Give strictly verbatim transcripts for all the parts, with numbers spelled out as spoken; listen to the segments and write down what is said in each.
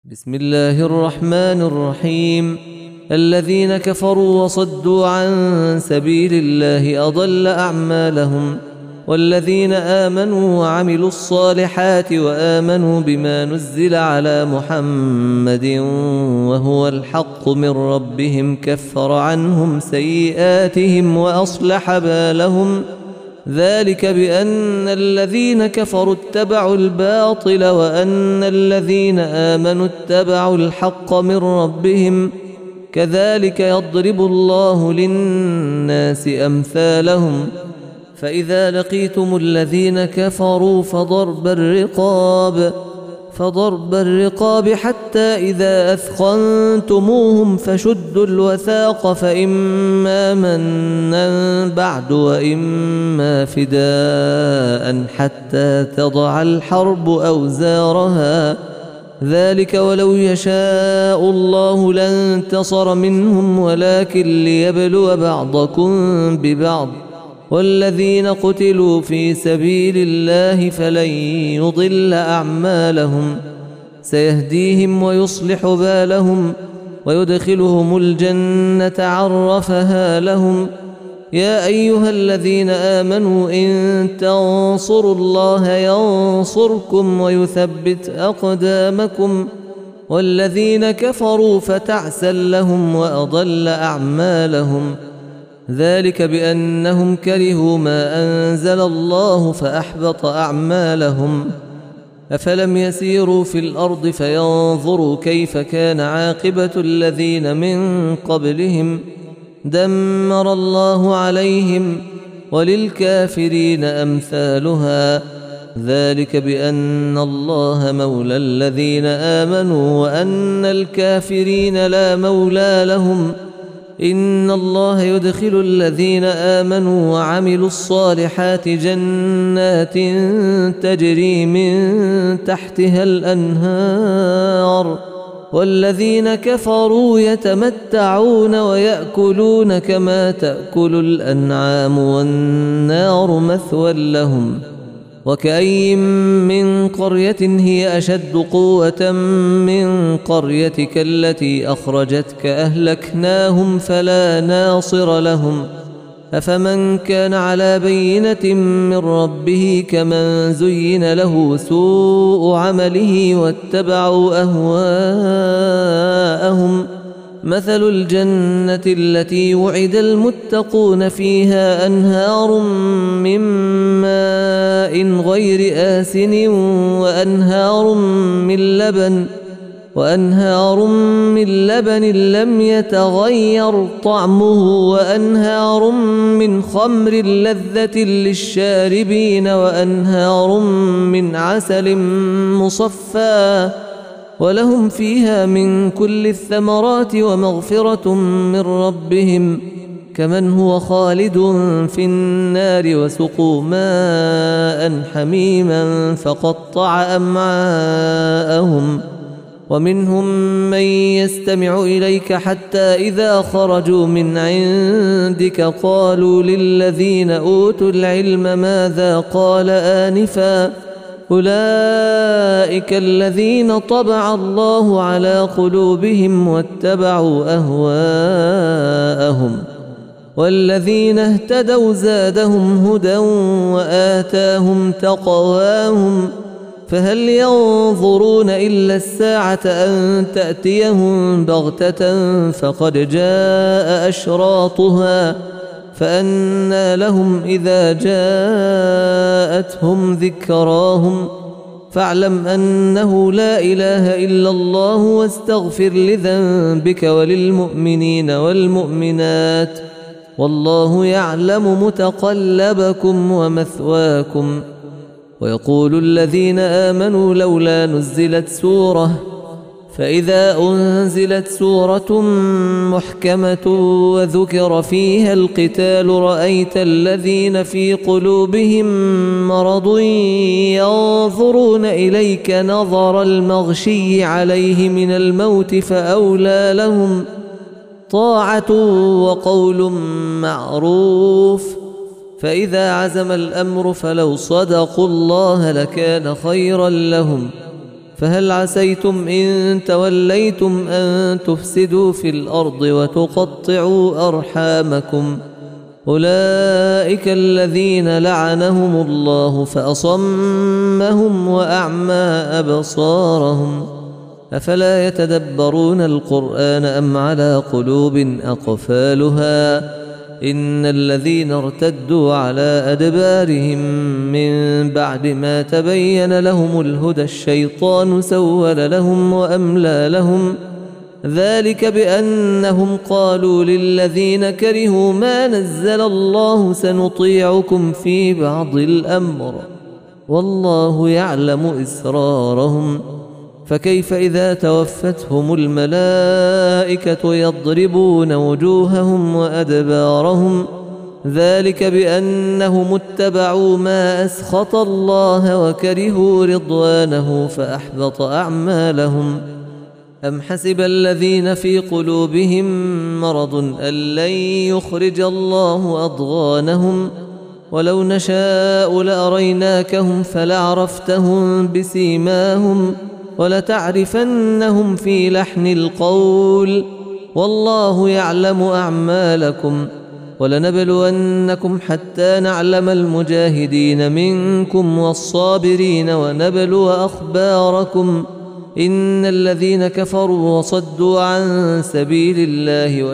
بسم الله الرحمن الرحيم. الذين كفروا وصدوا عن سبيل الله أضل أعمالهم، والذين آمنوا وعملوا الصالحات وآمنوا بما نزل على محمد وهو الحق من ربهم كفر عنهم سيئاتهم وأصلح بالهم، ذلك بأن الذين كفروا اتبعوا الباطل وأن الذين آمنوا اتبعوا الحق من ربهم، كذلك يضرب الله للناس أمثالهم. فإذا لقيتم الذين كفروا فضرب الرقاب فضرب الرقاب حتى إذا أثخنتموهم فشدوا الوثاق، فإما منا بعد وإما فداء حتى تضع الحرب أوزارها، ذلك ولو يشاء الله لانتصر منهم ولكن ليبلو بعضكم ببعض، والذين قتلوا في سبيل الله فلن يضل أعمالهم، سيهديهم ويصلح بالهم ويدخلهم الجنة عرفها لهم. يا أيها الذين آمنوا إن تنصروا الله ينصركم ويثبت أقدامكم، والذين كفروا فتعسا لهم وأضل أعمالهم، ذلك بأنهم كرهوا ما أنزل الله فأحبط أعمالهم. أفلم يسيروا في الأرض فينظروا كيف كان عاقبة الذين من قبلهم، دمر الله عليهم وللكافرين أمثالها، ذلك بأن الله مولى الذين آمنوا وأن الكافرين لا مولى لهم. إن الله يدخل الذين آمنوا وعملوا الصالحات جنات تجري من تحتها الأنهار، والذين كفروا يتمتعون ويأكلون كما تأكل الأنعام والنار مثوى لهم. وكأي من قرية هي أشد قوة من قريتك التي أخرجتك أهلكناهم فلا ناصر لهم. أفمن كان على بينة من ربه كمن زين له سوء عمله واتبعوا أهواءهم، مثل الجنة التي وعد المتقون فيها أنهار من ماء غير آسن وأنهار من لبن وأنهار من لبن لم يتغير طعمه وأنهار من خمر لذة للشاربين وأنهار من عسل مصفى، ولهم فيها من كل الثمرات ومغفرة من ربهم، كمن هو خالد في النار وسقوا ماء حميما فقطع أمعاءهم. ومنهم من يستمع إليك حتى إذا خرجوا من عندك قالوا للذين أوتوا العلم ماذا قال آنفا، أولئك الذين طبع الله على قلوبهم واتبعوا أهواءهم، والذين اهتدوا زادهم هدى وآتاهم تقواهم. فهل ينظرون إلا الساعة أن تأتيهم بغتة فقد جاء أشراطها، فأنى لهم إذا جاءتهم ذكراهم. فاعلم أنه لا إله إلا الله واستغفر لذنبك وللمؤمنين والمؤمنات، والله يعلم متقلبكم ومثواكم. ويقول الذين آمنوا لولا نزلت سورة، فإذا أنزلت سورة محكمة وذكر فيها القتال رأيت الذين في قلوبهم مرض ينظرون إليك نظر المغشي عليه من الموت فأولى لهم طاعة وقول معروف. فإذا عزم الأمر فلو صدقوا الله لكان خيرا لهم، فهل عسيتم إن توليتم أن تفسدوا في الأرض وتقطعوا أرحامكم أولئك الذين لعنهم الله فأصمهم وأعمى أبصارهم أفلا يتدبرون القرآن أم على قلوب أقفالها إن الذين ارتدوا على أدبارهم من بعد ما تبين لهم الهدى الشيطان سول لهم وأملى لهم ذلك بأنهم قالوا للذين كرهوا ما نزل الله سنطيعكم في بعض الأمر والله يعلم إسرارهم فكيف إذا توفتهم الملائكة يضربون وجوههم وأدبارهم ذلك بأنهم اتبعوا ما أسخط الله وكرهوا رضوانه فأحبط أعمالهم أم حسب الذين في قلوبهم مرض أن لن يخرج الله أضغانهم ولو نشاء لأريناكهم فلعرفتهم بسيماهم ولتعرفنهم في لحن القول والله يعلم أعمالكم ولنبلونكم حتى نعلم المجاهدين منكم والصابرين ونبلو أخباركم إن الذين كفروا وصدوا عن سبيل الله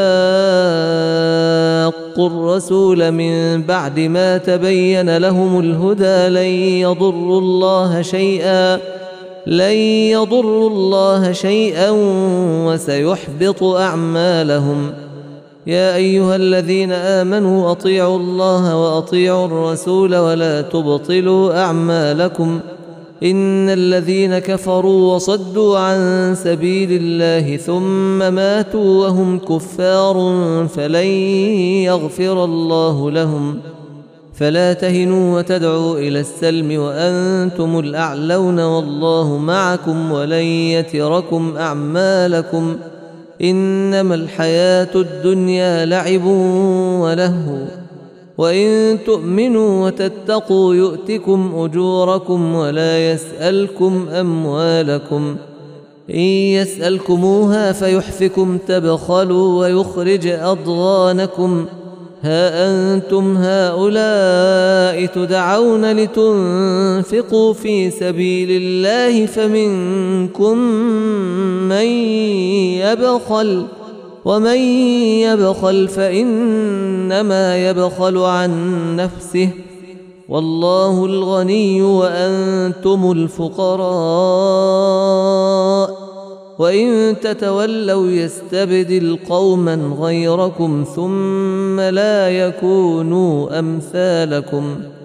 وشاقوا الرسول من بعد ما تبين لهم الهدى لن يضروا الله شيئا لن يضروا الله شيئا وسيحبط أعمالهم يا أيها الذين آمنوا أطيعوا الله وأطيعوا الرسول ولا تبطلوا أعمالكم إن الذين كفروا وصدوا عن سبيل الله ثم ماتوا وهم كفار فلن يغفر الله لهم فلا تهنوا وتدعوا إلى السلم وأنتم الأعلون والله معكم ولن يتركم أعمالكم إنما الحياة الدنيا لعب ولهو وإن تؤمنوا وتتقوا يؤتكم أجوركم ولا يسألكم أموالكم إن يسألكموها فيحفكم تبخلوا ويخرج أضغانكم ها أنتم هؤلاء تدعون لتنفقوا في سبيل الله فمنكم من يبخل ومن يبخل فإنما يبخل عن نفسه والله الغني وأنتم الفقراء وإن تتولوا يستبدل قوما غيركم ثم لا يكونوا أمثالكم